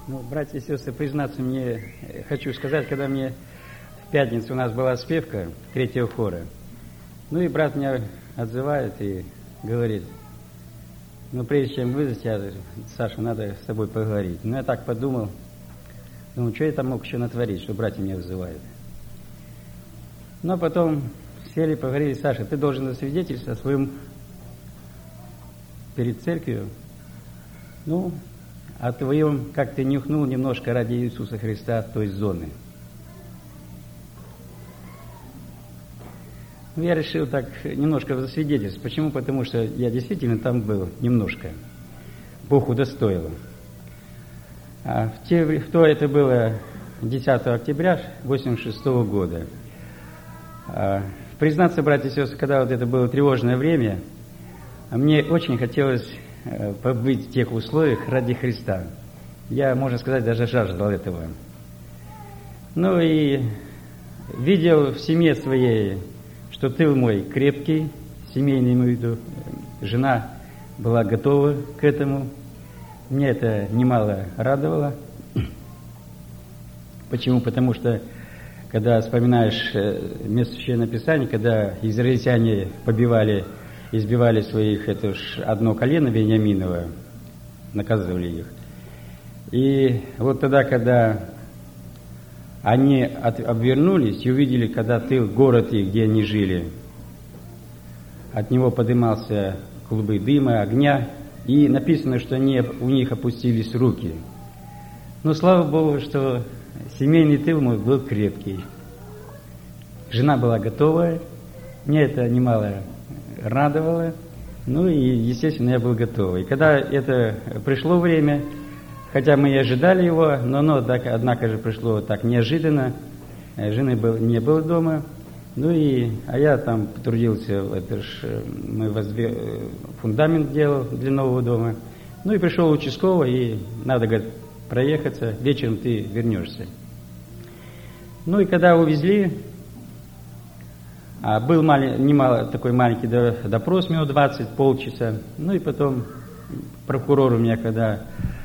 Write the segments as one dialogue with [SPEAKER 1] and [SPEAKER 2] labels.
[SPEAKER 1] Ну, братья и сестры, признаться мне, хочу сказать, когда мне в пятницу у нас была спевка третьего хора, ну и брат меня отзывает и говорит, ну прежде чем вызвать тебя, Саша, надо с тобой поговорить. Ну я так подумал, думаю, что я там мог еще натворить, что братья меня вызывают. Но потом сели, поговорили, Саша, ты должен засвидетельствовать о своем перед церковью, ну, о твоем, как ты нюхнул немножко ради Иисуса Христа той зоны. Ну, я решил так немножко засвидетельствовать. Почему? Потому что я действительно там был немножко. Бог удостоил. Это было 10 октября 1986 года. Признаться, братья и сестры, когда вот это было тревожное время, мне очень хотелось побыть в тех условиях ради Христа. Я, можно сказать, даже жаждал этого. Ну и видел в семье своей, что тыл мой крепкий, семейный, имею в виду, жена была готова к этому. Мне это немало радовало. Почему? Потому что, когда вспоминаешь место Священного Писания, когда израильтяне избивали своих, это уж одно колено Вениаминово, наказывали их. И вот тогда, когда они обвернулись и увидели, когда тыл, город их, где они жили, от него поднимался клубы дыма, огня, и написано, что у них опустились руки. Но слава Богу, что семейный тыл мой был крепкий. Жена была готовая, мне это немало радовало, ну и, естественно, я был готов. И когда это пришло время, хотя мы и ожидали его, но оно, однако же, пришло так неожиданно, жены не было дома, а я там потрудился, фундамент делал для нового дома, ну и пришел участковый, и надо, говорит, проехаться, вечером ты вернешься. Ну и когда увезли, был такой маленький допрос, минут 20, полчаса. Ну и потом прокурор у меня, когда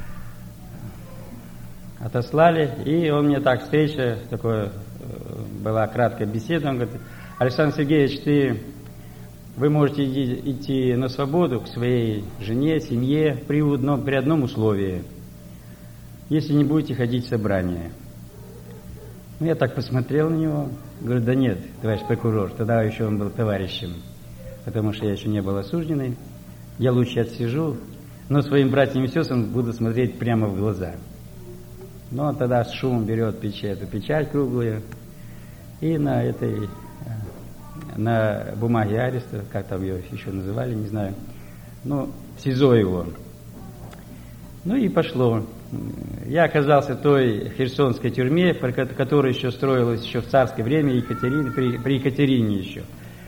[SPEAKER 1] отослали, и он мне так, встреча, была краткая беседа, он говорит, Александр Сергеевич, вы можете идти на свободу к своей жене, семье при одном условии, если не будете ходить в собрание. Ну, я так посмотрел на него, говорю, да нет, товарищ прокурор, тогда еще он был товарищем, потому что я еще не был осужденный, я лучше отсижу, но своим братьям и сестрам буду смотреть прямо в глаза. Но он тогда с шумом берет печать круглую, и на бумаге ареста, как там ее еще называли, не знаю, в СИЗО его. Ну и пошло. Я оказался в той херсонской тюрьме, которая еще строилась еще в царское время, при Екатерине еще.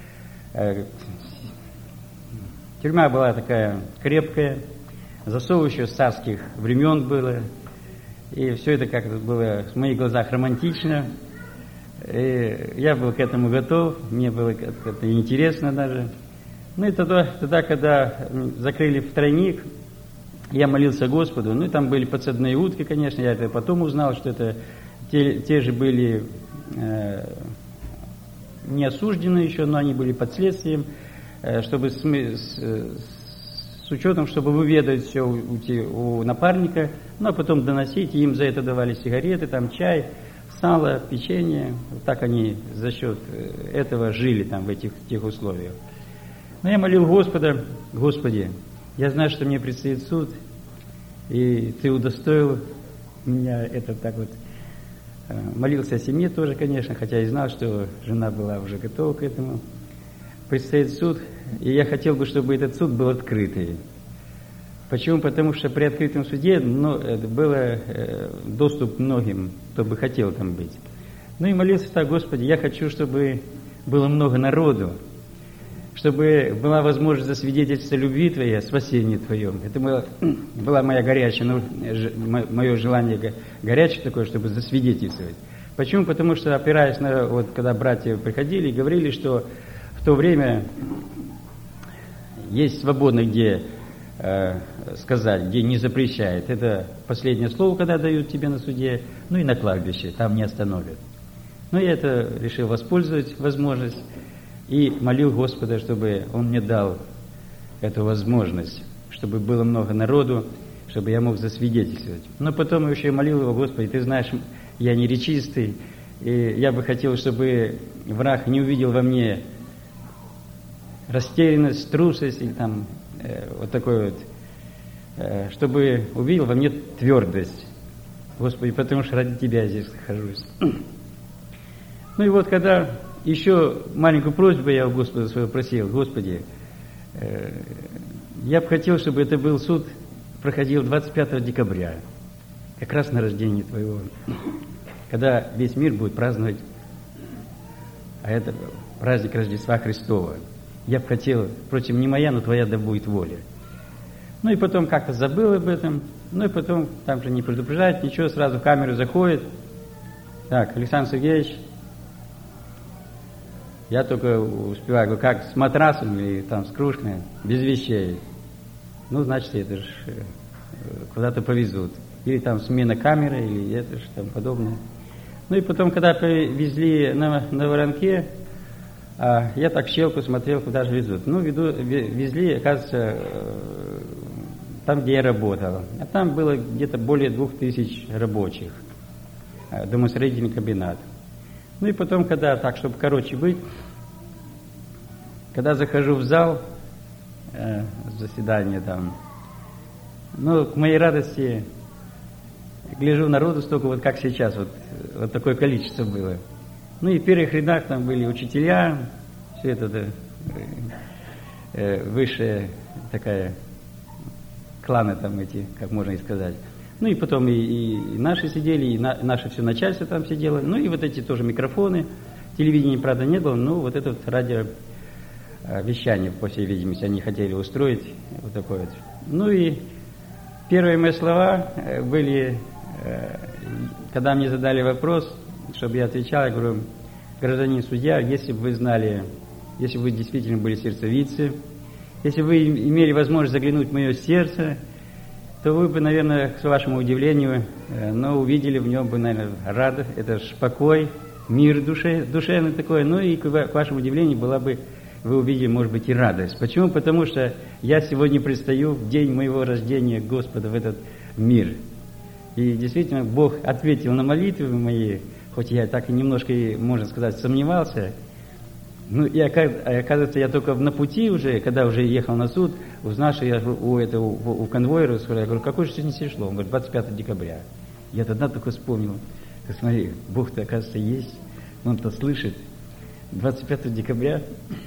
[SPEAKER 1] Тюрьма была такая крепкая, засов еще с царских времен было, и все это как-то было в моих глазах романтично. И я был к этому готов, мне было это интересно даже. Ну и тогда, когда закрыли в тройник, я молился Господу, и там были подсадные утки, конечно, я это потом узнал, что это те же были не осуждены еще, но они были под следствием, чтобы с учетом, чтобы выведать все у напарника, а потом доносить, и им за это давали сигареты, там чай, сало, печенье, вот так они за счет этого жили там в тех условиях. Но я молил Господа, Господи, я знаю, что мне предстоит суд, и Ты удостоил меня это так вот. Молился о семье тоже, конечно, хотя и знал, что жена была уже готова к этому. Предстоит суд, и я хотел бы, чтобы этот суд был открытый. Почему? Потому что при открытом суде был доступ многим, кто бы хотел там быть. Ну и молился так, Господи, я хочу, чтобы было много народу, чтобы была возможность засвидетельствовать любви Твоей, о спасении Твоем. Это была моя горячая, мое желание горячее такое, чтобы засвидетельствовать. Почему? Потому что, опираясь на, когда братья приходили и говорили, что в то время есть свободно, где сказать, где не запрещает. Это последнее слово, когда дают тебе на суде, ну и на кладбище, там не остановят. Но я это решил воспользовать возможность и молил Господа, чтобы Он мне дал эту возможность, чтобы было много народу, чтобы я мог засвидетельствовать. Но потом я еще молил Его: Господи, Ты знаешь, я не речистый, и я бы хотел, чтобы враг не увидел во мне растерянность, трусость или там вот такой вот, чтобы увидел во мне твердость. Господи, потому что ради Тебя я здесь нахожусь. Ну и вот когда еще маленькую просьбу я у Господа своего просил: Господи, я бы хотел, чтобы это был суд, проходил 25 декабря, как раз на рождение Твоего, когда весь мир будет праздновать, а это праздник Рождества Христова. Я бы хотел, впрочем, не моя, но Твоя да будет воля. Ну и потом как-то забыл об этом, ну и потом там же не предупреждает, ничего, сразу в камеру заходит. Так, Александр Сергеевич, я только успеваю, говорю, как с матрасом или там с кружкой, без вещей. Ну, значит, это же куда-то повезут. Или там смена камеры, или это же там подобное. Ну и потом, когда повезли на воронке, я так в щелку смотрел, куда же везут. Ну, везли, оказывается, там, где я работал. А там было где-то более 2000 рабочих. Домостроительный комбинат. Ну и потом, когда, так, чтобы короче быть, когда захожу в зал, заседание там, ну, к моей радости, гляжу, народу столько, вот как сейчас, вот такое количество было. Ну и в первых рядах там были учителя, все это высшая такая, кланы там эти, как можно и сказать. Ну и потом и наши сидели, и наше все начальство там сидело. Ну и вот эти тоже микрофоны. Телевидения, правда, не было, но вот это вот радиовещание, по всей видимости, они хотели устроить вот такое вот. Ну и первые мои слова были, когда мне задали вопрос, чтобы я отвечал, я говорю: гражданин судья, если бы вы знали, если бы вы действительно были сердцевицы, если бы вы имели возможность заглянуть в мое сердце, то вы бы, наверное, к вашему удивлению, увидели в нем бы, наверное, радость, это ж покой, мир душевный такой, ну и к вашему удивлению была бы, вы увидели, может быть, и радость. Почему? Потому что я сегодня предстаю в день моего рождения Господа в этот мир. И действительно, Бог ответил на молитвы мои, хоть я так и немножко, можно сказать, сомневался. Ну, и оказывается, я только на пути уже, когда уже ехал на суд, узнал, что я у конвоира, я говорю: какое же сегодня число? Он говорит: 25 декабря. Я тогда только вспомнил, смотри, Бог-то, оказывается, есть, Он-то слышит. 25 декабря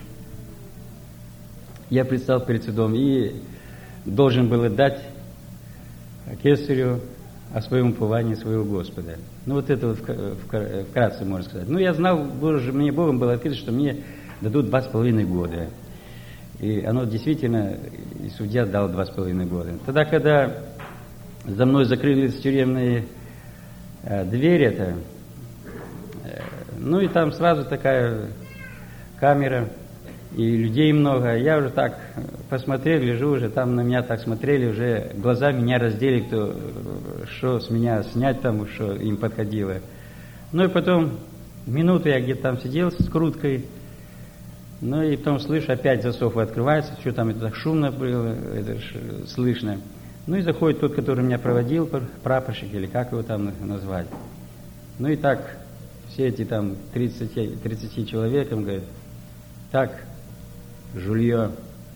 [SPEAKER 1] я предстал перед судом и должен был дать кесарю о своем уповании своего Господа. Ну, вот это вот вкратце можно сказать. Ну, я знал, мне Богом было открыто, что мне дадут 2,5 года. И оно действительно, и судья дал 2,5 года. Тогда, когда за мной закрылись тюремные двери, ну, и там сразу такая камера, и людей много. Я уже так посмотрел, гляжу уже, там на меня так смотрели, уже глаза меня раздели, кто, что с меня снять там, что им подходило. Ну и потом минуту я где-то там сидел с круткой, ну и потом слышу, опять засов открывается, что там это так шумно было, это слышно. Ну и заходит тот, который меня проводил, прапорщик, или как его там назвать. Ну и так, все эти там 30 человек, он говорит: так, жулье,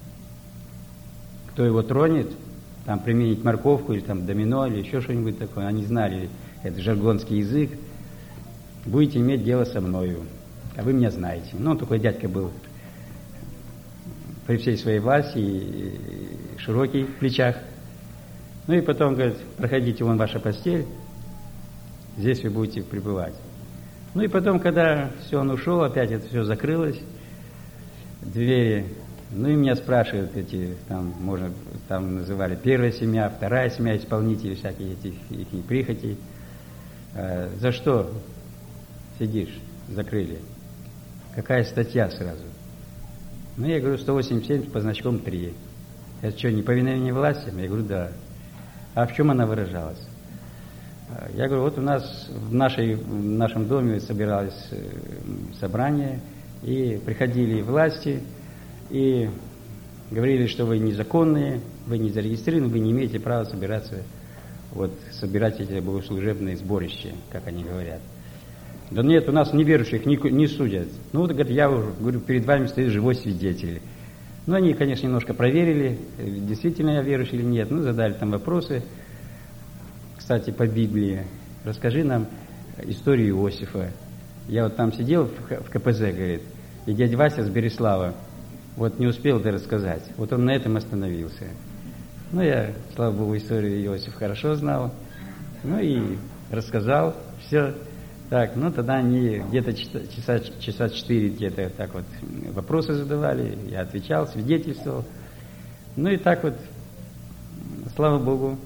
[SPEAKER 1] кто его тронет, там применить морковку или там домино или еще что-нибудь такое, они знали, это жаргонский язык, будете иметь дело со мною, а вы меня знаете. Ну, он такой дядька был при всей своей власти и широкий в плечах. Ну и потом, говорит: проходите, вон ваша постель, здесь вы будете пребывать. Ну и потом, когда все, он ушел, опять это все закрылось, двери, ну и меня спрашивают эти, там, можно, там называли первая семья, вторая семья, исполнители всякие этих их прихотей. За что сидишь, закрыли? Какая статья сразу? Ну, я говорю: 187 по значком 3. Это что, неповиновение властям? Я говорю, да. А в чем она выражалась? Я говорю, вот у нас в нашем доме собиралось собрание, и приходили власти, и говорили, что вы незаконные, вы не зарегистрированы, вы не имеете права собирать эти богослужебные сборища, как они говорят. Да нет, у нас неверующих не судят. Ну вот, говорит, я уже, говорю, перед вами стоит живой свидетель. Ну, они, конечно, немножко проверили, действительно я верующий или нет. Ну, задали там вопросы. Кстати, по Библии. Расскажи нам историю Иосифа. Я вот там сидел в КПЗ, говорит, и дядя Вася с Береслава вот не успел это рассказать. Вот он на этом остановился. Ну, я, слава Богу, историю Иосифа хорошо знал. Ну, и рассказал все. Так, ну, тогда они где-то часа 4 где-то так вот вопросы задавали. Я отвечал, свидетельствовал. Ну, и так вот, слава Богу,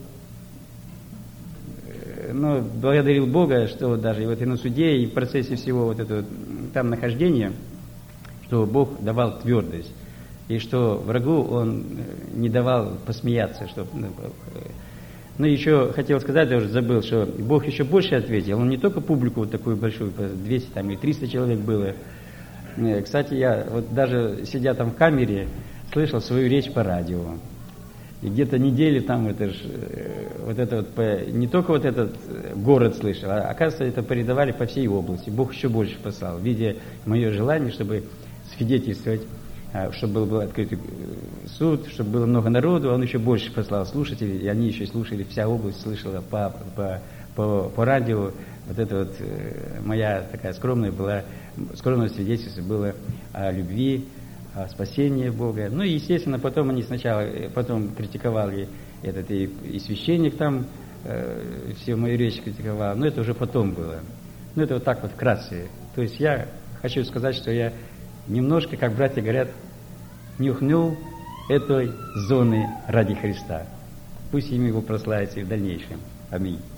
[SPEAKER 1] ну, благодарил Бога, что даже вот и на суде, и в процессе всего вот этого там нахождения, что Бог давал твердость, и что врагу Он не давал посмеяться. Ну, еще хотел сказать, я уже забыл, что Бог еще больше ответил. Он не только публику вот такую большую, 200 там, или 300 человек было. Кстати, я вот даже сидя там в камере, слышал свою речь по радио. И где-то недели там не только вот этот город слышал, а оказывается, это передавали по всей области. Бог еще больше послал, видя мое желание, чтобы свидетельствовать, чтобы был открытый суд, чтобы было много народу, он еще больше послал слушателей, и они еще слушали, вся область слышала по радио. Вот это вот моя такая скромное свидетельство было о любви, о спасении Бога. Ну и, естественно, потом они потом критиковали и священник там, всю мою речь критиковал, но это уже потом было. Ну это вот так вот вкратце. То есть я хочу сказать, что я немножко, как братья говорят, нюхнул этой зоны ради Христа. Пусть имя Его прославится и в дальнейшем. Аминь.